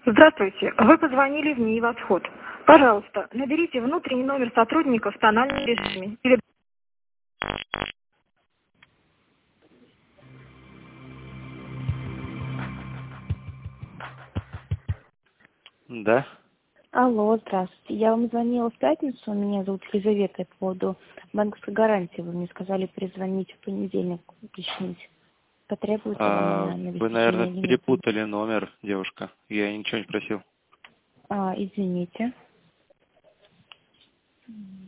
Здравствуйте, вы позвонили в НИИ «Восход». Пожалуйста, наберите внутренний номер сотрудника в тональном режиме. Да. Алло, здравствуйте. Я вам звонила в пятницу, меня зовут Елизавета, по поводу банковской гарантии. Вы мне сказали перезвонить в понедельник, уточнить, потребуется ли она на Вы, наверное, обеспечение или нет. перепутали номер, девушка. Я ничего не просил. Извините.